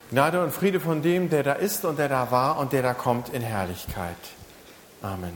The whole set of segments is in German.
Gnade und Friede von dem, der da ist und der da war und der da kommt in Herrlichkeit. Amen.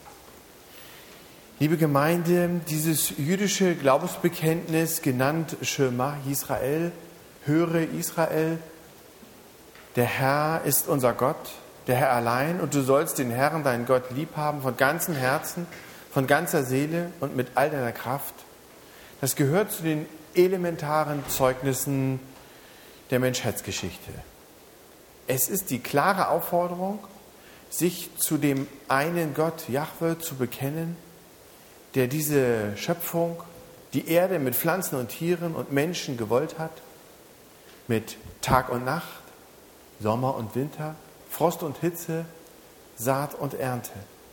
Liebe Gemeinde, dieses jüdische Glaubensbekenntnis, genannt Shema Yisrael, höre Israel, der Herr ist unser Gott, der Herr allein, und du sollst den Herrn, deinen Gott, lieb haben von ganzem Herzen, von ganzer Seele und mit all deiner Kraft. Das gehört zu den elementaren Zeugnissen der Menschheitsgeschichte. Es ist die klare Aufforderung, sich zu dem einen Gott, Jahwe, zu bekennen, der diese Schöpfung, die Erde mit Pflanzen und Tieren und Menschen gewollt hat, mit Tag und Nacht, Sommer und Winter, Frost und Hitze, Saat und Ernte,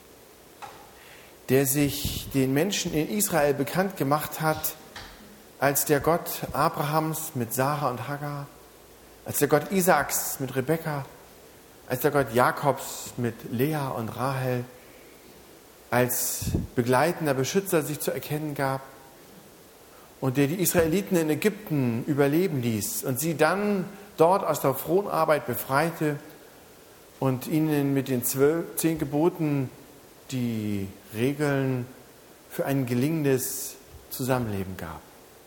der sich den Menschen in Israel bekannt gemacht hat als der Gott Abrahams mit Sarah und Hagar, als der Gott Isaaks mit Rebekka, als der Gott Jakobs mit Lea und Rahel, als begleitender Beschützer sich zu erkennen gab und der die Israeliten in Ägypten überleben ließ und sie dann dort aus der Fronarbeit befreite und ihnen mit den 10 Geboten die Regeln für ein gelingendes Zusammenleben gab.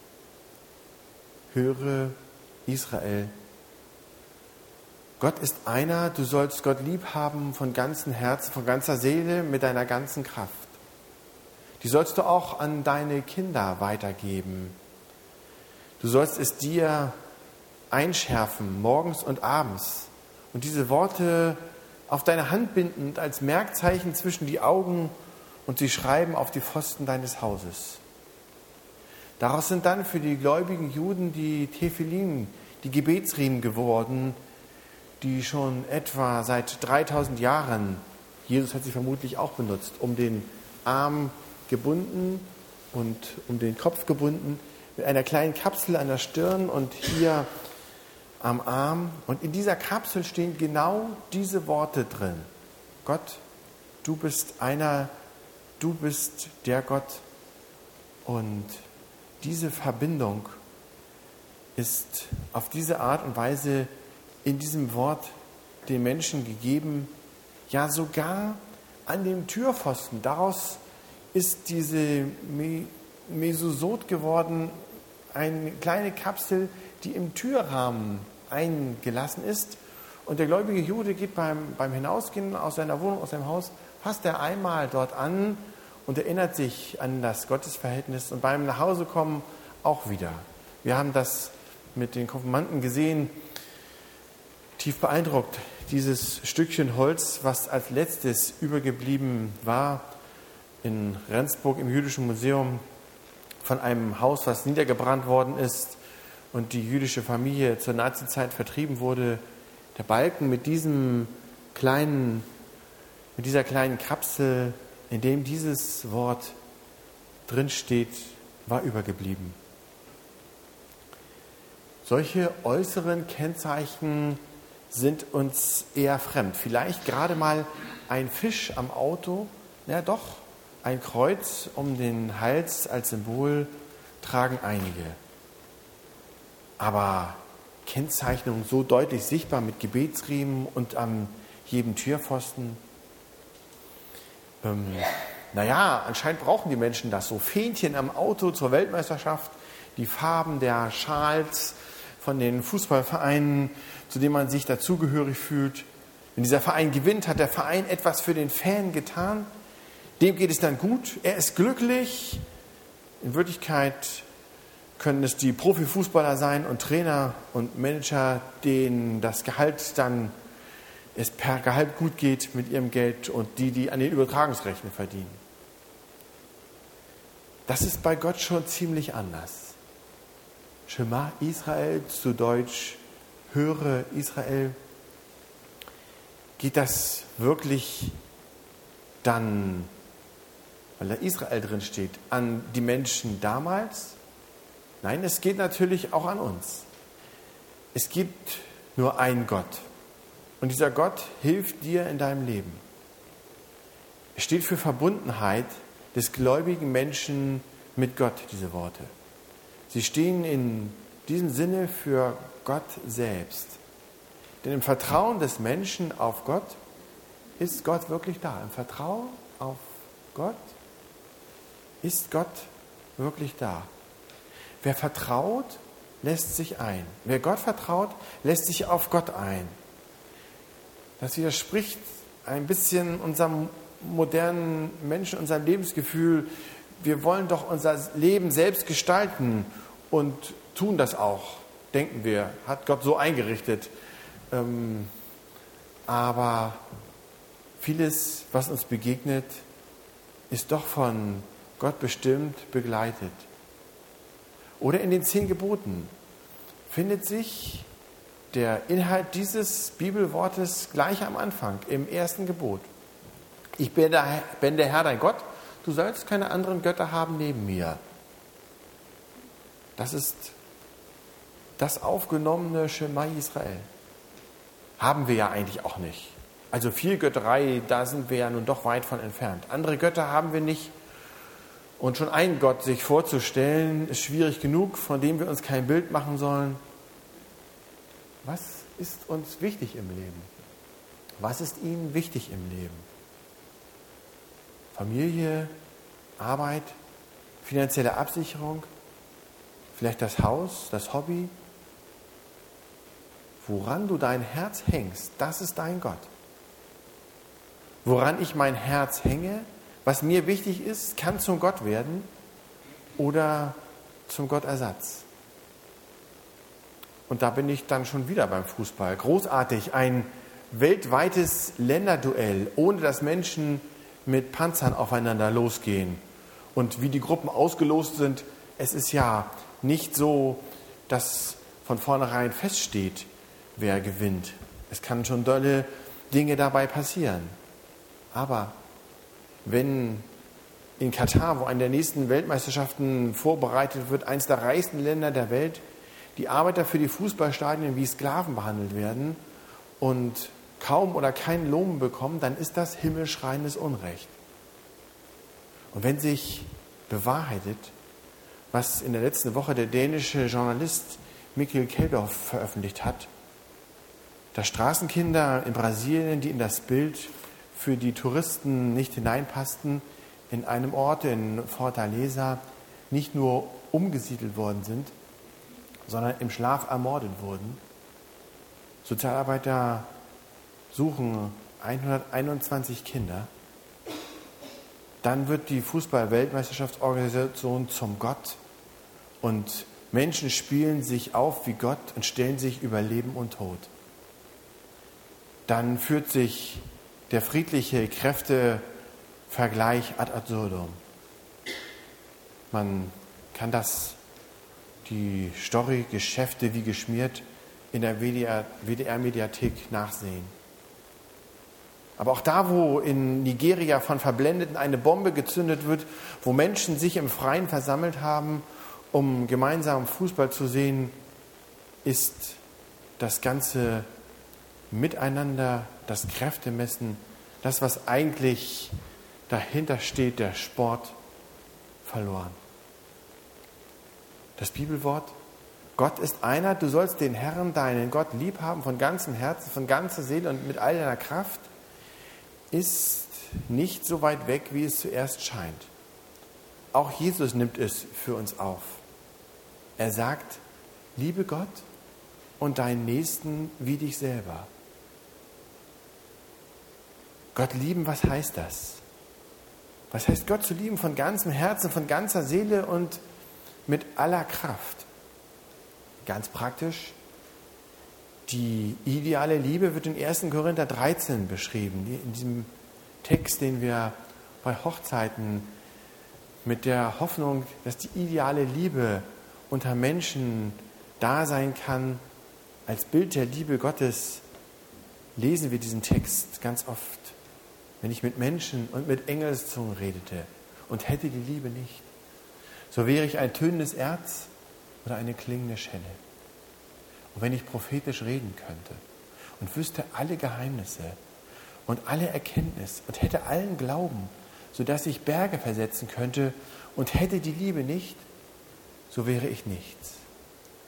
Höre Israel, Gott ist einer, du sollst Gott lieb haben von ganzem Herzen, von ganzer Seele, mit deiner ganzen Kraft. Die sollst du auch an deine Kinder weitergeben. Du sollst es dir einschärfen, morgens und abends. Und diese Worte auf deine Hand binden und als Merkzeichen zwischen die Augen und sie schreiben auf die Pfosten deines Hauses. Daraus sind dann für die gläubigen Juden die Tefillin, die Gebetsriemen geworden, die schon etwa seit 3000 Jahren, Jesus hat sie vermutlich auch benutzt, um den Arm gebunden und um den Kopf gebunden, mit einer kleinen Kapsel an der Stirn und hier am Arm. Und in dieser Kapsel stehen genau diese Worte drin. Gott, du bist einer, du bist der Gott. Und diese Verbindung ist auf diese Art und Weise in diesem Wort den Menschen gegeben, ja sogar an dem Türpfosten. Daraus ist diese Mesosot geworden, eine kleine Kapsel, die im Türrahmen eingelassen ist. Und der gläubige Jude geht beim Hinausgehen aus seiner Wohnung, aus seinem Haus, fasst er einmal dort an und erinnert sich an das Gottesverhältnis und beim Nachhausekommen auch wieder. Wir haben das mit den Konfirmanden gesehen, tief beeindruckt, dieses Stückchen Holz, was als letztes übergeblieben war in Rendsburg im Jüdischen Museum von einem Haus, was niedergebrannt worden ist und die jüdische Familie zur Nazizeit vertrieben wurde. Der Balken mit dieser kleinen Kapsel, in dem dieses Wort drinsteht, war übergeblieben. Solche äußeren Kennzeichen sind uns eher fremd. Vielleicht gerade mal ein Fisch am Auto, ja doch, ein Kreuz um den Hals als Symbol tragen einige. Aber Kennzeichnung so deutlich sichtbar mit Gebetsriemen und an jedem Türpfosten. Anscheinend brauchen die Menschen das so. Fähnchen am Auto zur Weltmeisterschaft, die Farben der Schals von den Fußballvereinen, zu denen man sich dazugehörig fühlt. Wenn dieser Verein gewinnt, hat der Verein etwas für den Fan getan. Dem geht es dann gut, er ist glücklich. In Wirklichkeit können es die Profifußballer sein und Trainer und Manager, denen das Gehalt dann es per Gehalt gut geht mit ihrem Geld und die an den Übertragungsrechten verdienen. Das ist bei Gott schon ziemlich anders. Shema Israel, zu Deutsch, höre Israel. Geht das wirklich dann, weil da Israel drin steht, an die Menschen damals? Nein, es geht natürlich auch an uns. Es gibt nur einen Gott. Und dieser Gott hilft dir in deinem Leben. Es steht für Verbundenheit des gläubigen Menschen mit Gott, diese Worte. Sie stehen in diesem Sinne für Gott selbst. Denn im Vertrauen des Menschen auf Gott ist Gott wirklich da. Im Vertrauen auf Gott ist Gott wirklich da. Wer vertraut, lässt sich ein. Wer Gott vertraut, lässt sich auf Gott ein. Das widerspricht ein bisschen unserem modernen Menschen, unserem Lebensgefühl. Wir wollen doch unser Leben selbst gestalten und tun das auch, denken wir. Hat Gott so eingerichtet. Aber vieles, was uns begegnet, ist doch von Gott bestimmt, begleitet. Oder in den 10 Geboten findet sich der Inhalt dieses Bibelwortes gleich am Anfang, im ersten Gebot. Ich bin der Herr dein Gott, du sollst keine anderen Götter haben neben mir. Das ist das aufgenommene Schema Israel. Haben wir ja eigentlich auch nicht. Also viel Götterei, da sind wir ja nun doch weit von entfernt. Andere Götter haben wir nicht. Und schon einen Gott sich vorzustellen, ist schwierig genug, von dem wir uns kein Bild machen sollen. Was ist uns wichtig im Leben? Was ist Ihnen wichtig im Leben? Familie, Arbeit, finanzielle Absicherung, vielleicht das Haus, das Hobby. Woran du dein Herz hängst, das ist dein Gott. Woran ich mein Herz hänge, was mir wichtig ist, kann zum Gott werden oder zum Gottersatz. Und da bin ich dann schon wieder beim Fußball. Großartig, ein weltweites Länderduell, ohne dass Menschen mit Panzern aufeinander losgehen. Und wie die Gruppen ausgelost sind, es ist ja nicht so, dass von vornherein feststeht, wer gewinnt. Es kann schon dolle Dinge dabei passieren. Aber wenn in Katar, wo eine der nächsten Weltmeisterschaften vorbereitet wird, eines der reichsten Länder der Welt, die Arbeiter für die Fußballstadien wie Sklaven behandelt werden und kaum oder keinen Lohn bekommen, dann ist das himmelschreiendes Unrecht. Und wenn sich bewahrheitet, was in der letzten Woche der dänische Journalist Mikkel Kjeldorf veröffentlicht hat, dass Straßenkinder in Brasilien, die in das Bild für die Touristen nicht hineinpassten, in einem Ort in Fortaleza nicht nur umgesiedelt worden sind, sondern im Schlaf ermordet wurden. Sozialarbeiter suchen 121 Kinder. Dann wird die Fußball-Weltmeisterschaftsorganisation zum Gott und Menschen spielen sich auf wie Gott und stellen sich über Leben und Tod. Dann führt sich der friedliche Kräftevergleich ad absurdum. Man kann die Story-Geschäfte wie geschmiert in der WDR-Mediathek nachsehen. Aber auch da, wo in Nigeria von Verblendeten eine Bombe gezündet wird, wo Menschen sich im Freien versammelt haben, um gemeinsam Fußball zu sehen, ist das ganze Miteinander, das Kräftemessen, das, was eigentlich dahinter steht, der Sport, verloren. Das Bibelwort, Gott ist einer, du sollst den Herrn, deinen Gott, lieb haben von ganzem Herzen, von ganzer Seele und mit all deiner Kraft, ist nicht so weit weg, wie es zuerst scheint. Auch Jesus nimmt es für uns auf. Er sagt, liebe Gott und deinen Nächsten wie dich selber. Gott lieben, was heißt das? Was heißt Gott zu lieben von ganzem Herzen, von ganzer Seele und mit aller Kraft? Ganz praktisch, die ideale Liebe wird in 1. Korinther 13 beschrieben, in diesem Text, den wir bei Hochzeiten mit der Hoffnung, dass die ideale Liebe unter Menschen da sein kann, als Bild der Liebe Gottes, lesen wir diesen Text ganz oft. Wenn ich mit Menschen und mit Engelszungen redete und hätte die Liebe nicht, so wäre ich ein tönendes Erz oder eine klingende Schelle. Und wenn ich prophetisch reden könnte und wüsste alle Geheimnisse und alle Erkenntnis und hätte allen Glauben, sodass ich Berge versetzen könnte und hätte die Liebe nicht, so wäre ich nichts.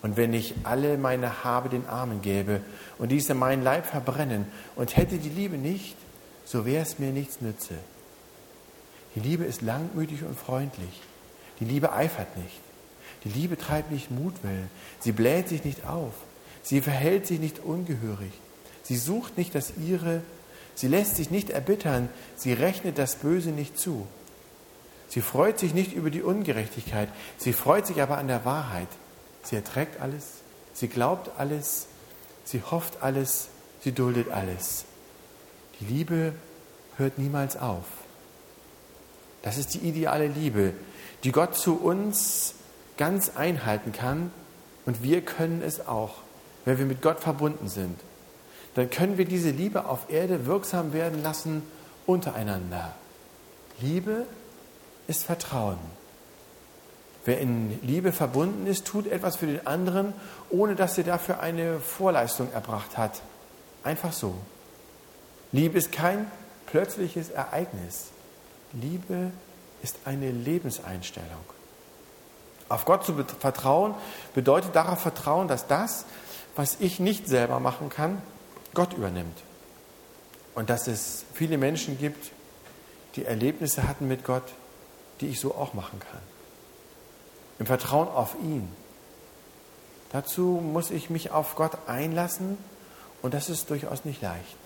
Und wenn ich alle meine Habe den Armen gäbe und diese meinen Leib verbrennen und hätte die Liebe nicht, so wäre es mir nichts nütze. Die Liebe ist langmütig und freundlich. Die Liebe eifert nicht. Die Liebe treibt nicht Mutwillen. Sie bläht sich nicht auf. Sie verhält sich nicht ungehörig. Sie sucht nicht das Ihre. Sie lässt sich nicht erbittern. Sie rechnet das Böse nicht zu. Sie freut sich nicht über die Ungerechtigkeit. Sie freut sich aber an der Wahrheit. Sie erträgt alles. Sie glaubt alles. Sie hofft alles. Sie duldet alles. Die Liebe hört niemals auf. Das ist die ideale Liebe, die Gott zu uns ganz einhalten kann. Und wir können es auch, wenn wir mit Gott verbunden sind. Dann können wir diese Liebe auf Erde wirksam werden lassen untereinander. Liebe ist Vertrauen. Wer in Liebe verbunden ist, tut etwas für den anderen, ohne dass er dafür eine Vorleistung erbracht hat. Einfach so. Liebe ist kein plötzliches Ereignis. Liebe ist eine Lebenseinstellung. Auf Gott zu vertrauen bedeutet darauf vertrauen, dass das, was ich nicht selber machen kann, Gott übernimmt. Und dass es viele Menschen gibt, die Erlebnisse hatten mit Gott, die ich so auch machen kann. Im Vertrauen auf ihn. Dazu muss ich mich auf Gott einlassen und das ist durchaus nicht leicht.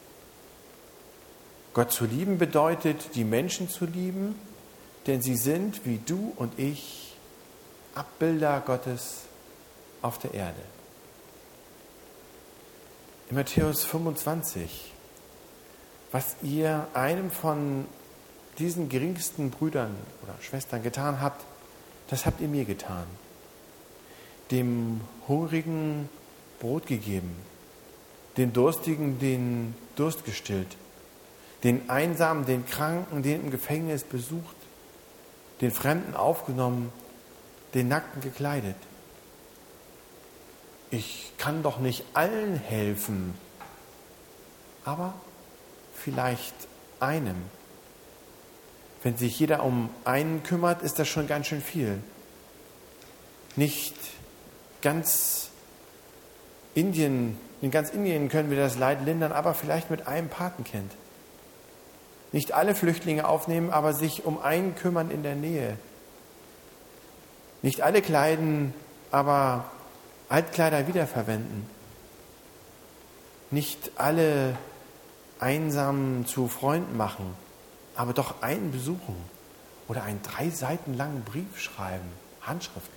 Gott zu lieben bedeutet, die Menschen zu lieben, denn sie sind, wie du und ich, Abbilder Gottes auf der Erde. In Matthäus 25, was ihr einem von diesen geringsten Brüdern oder Schwestern getan habt, das habt ihr mir getan. Dem Hungrigen Brot gegeben, dem Durstigen den Durst gestillt, den Einsamen, den Kranken, den im Gefängnis besucht, den Fremden aufgenommen, den Nackten gekleidet. Ich kann doch nicht allen helfen, aber vielleicht einem. Wenn sich jeder um einen kümmert, ist das schon ganz schön viel. Nicht ganz in ganz Indien können wir das Leid lindern, aber vielleicht mit einem Patenkind. Nicht alle Flüchtlinge aufnehmen, aber sich um einen kümmern in der Nähe. Nicht alle kleiden, aber Altkleider wiederverwenden. Nicht alle einsam zu Freunden machen, aber doch einen besuchen oder einen 3 Seiten langen Brief schreiben, handschriftlich.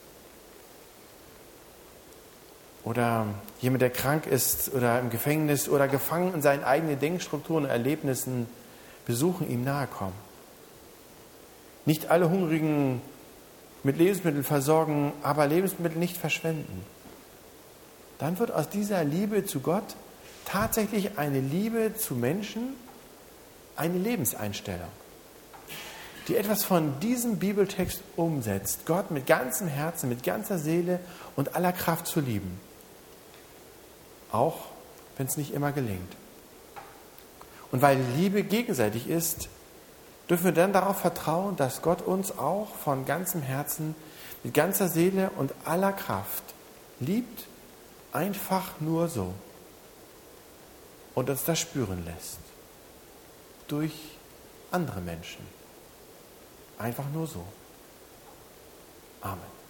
Oder jemand, der krank ist oder im Gefängnis oder gefangen in seinen eigenen Denkstrukturen und Erlebnissen, besuchen, ihm nahe kommen. Nicht alle Hungrigen mit Lebensmitteln versorgen, aber Lebensmittel nicht verschwenden. Dann wird aus dieser Liebe zu Gott tatsächlich eine Liebe zu Menschen, eine Lebenseinstellung, die etwas von diesem Bibeltext umsetzt, Gott mit ganzem Herzen, mit ganzer Seele und aller Kraft zu lieben. Auch wenn es nicht immer gelingt. Und weil Liebe gegenseitig ist, dürfen wir dann darauf vertrauen, dass Gott uns auch von ganzem Herzen, mit ganzer Seele und aller Kraft liebt, einfach nur so. Und uns das spüren lässt. Durch andere Menschen. Einfach nur so. Amen.